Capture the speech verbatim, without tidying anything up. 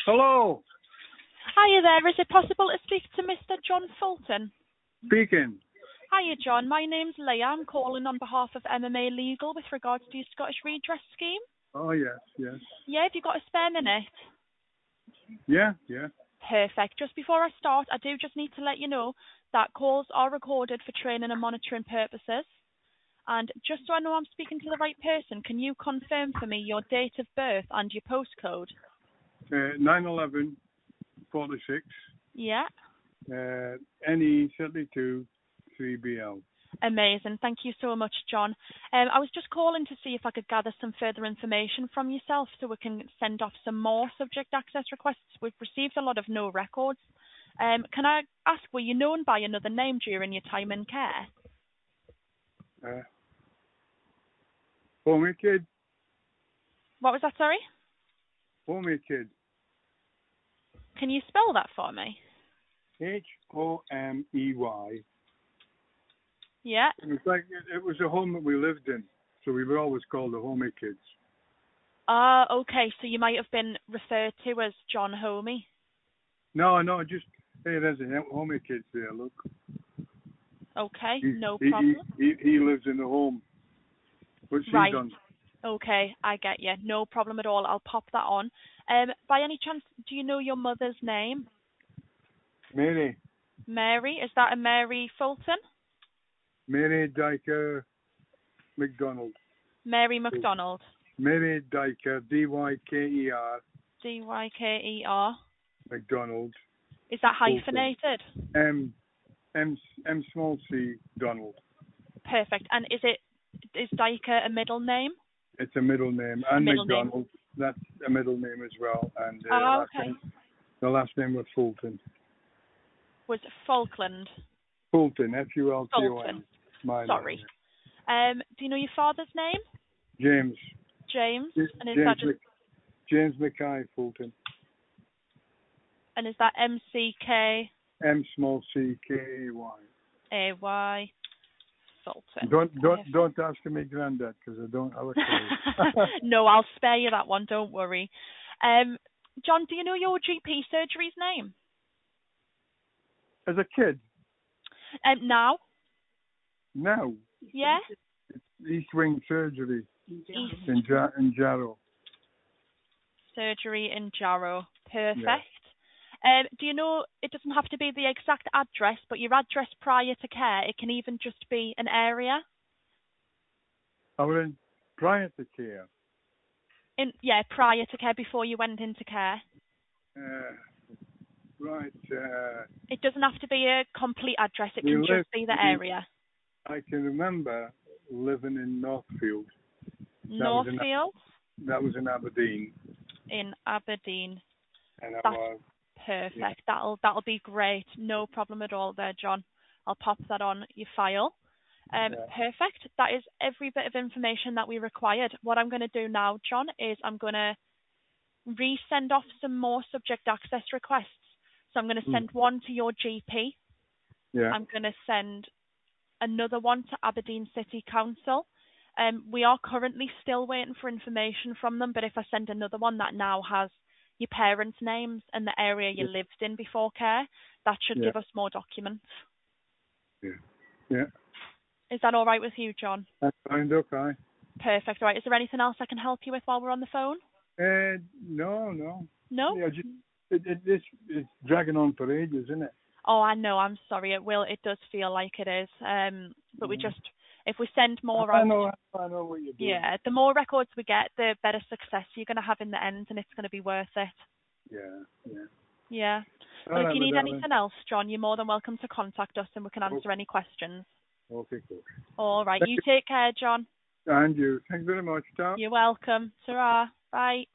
Hello. Hiya there. Is it possible to speak to Mister John Fulton? Speaking. Hiya, John. My name's Leah. I'm calling on behalf of M M A Legal with regards to your Scottish Redress Scheme. Oh, yes, yes. Yeah, have you got a spare minute? Yeah, yeah. Perfect. Just before I start, I do just need to let you know that calls are recorded for training and monitoring purposes. And just so I know I'm speaking to the right person, can you confirm for me your date of birth and your postcode? Uh, nine eleven forty-six. Yeah. Uh, N E seventy-two three B L. Amazing. Thank you so much, John. Um, I was just calling to see if I could gather some further information from yourself so we can send off some more subject access requests. We've received a lot of no records. Um, can I ask, were you known by another name during your time in care? Uh, Homey Kid. What was that, sorry? Homey Kid. Can you spell that for me? H O M E Y. Yeah. It was like, it, it was a home that we lived in, so we were always called the Homey Kids. Ah, okay. So you might have been referred to as John Homey. No, no, just, hey, there's a Homey Kids there, look. Okay, He, no he, problem. He, he, he lives in the home. What's Right. he done? Okay, I get you. No problem at all. I'll pop that on. Um, by any chance, do you know your mother's name? Mary. Mary. Is that a Mary Fulton? Mary Dyker McDonald. Mary McDonald. Mary Dyker, D Y K E R. D Y K E R. McDonald. Is that hyphenated? M, M, M small c Donald. Perfect. And is it, is Dyker a middle name? It's a middle name. And middle McDonald, name. that's a middle name as well. And uh, Oh, last okay. name, the last name was Fulton. Was Falkland? Fulton, F U L T O N. Fulton. My Sorry. name. Um, do you know your father's name? James. James. J- And is James, that just, Mc, James Mackay Fulton. and is that M C K M small c K A Y. A Y Fulton? Don't don't don't ask me granddad because I don't have a clue. No, I'll spare you that one. Don't worry. Um, John, do you know your G P surgery's name? As a kid, Um, now? now Yeah. East Wing Surgery East in ja- in Jarrow. Surgery in Jarrow. Perfect. Yeah. Um, do you know, it doesn't have to be the exact address, but your address prior to care, it can even just be an area? I was in prior to care. In Yeah, prior to care, before you went into care. Uh, right. Uh, It doesn't have to be a complete address, it we can lived, just be the we, area. I can remember living in Northfield. Northfield? That was in Aberdeen. In Aberdeen. And I That's was, perfect. yeah. That'll that'll be great. No problem at all there, John. I'll pop that on your file. Um, Yeah. Perfect. That is every bit of information that we required. What I'm going to do now, John, is I'm going to resend off some more subject access requests. So I'm going to send Mm. one to your G P. Yeah. I'm going to send another one to Aberdeen City Council. Um, we are currently still waiting for information from them, but if I send another one that now has your parents' names and the area you Yeah. lived in before care, that should Yeah. give us more documents. Yeah. Yeah. Is that all right with you, John? That's fine. Okay. Perfect. All right. Is there anything else I can help you with while we're on the phone? Uh, no, no. No? Yeah, just, it, it, it's, it's dragging on for ages, isn't it? Oh, I know. I'm sorry. It will. It does feel like it is. Um, but we Yeah. just, if we send more I out, know, I know what you're doing. yeah, the more records we get, the better success you're going to have in the end, and it's going to be worth it. Yeah, yeah. Yeah. All But if right, you my need darling. anything else, John, you're more than welcome to contact us, and we can answer any questions. Okay, cool. All right. Thank You you. take care, John. And you. Thank you very much, Tom. You're welcome. Ta-ra. Bye.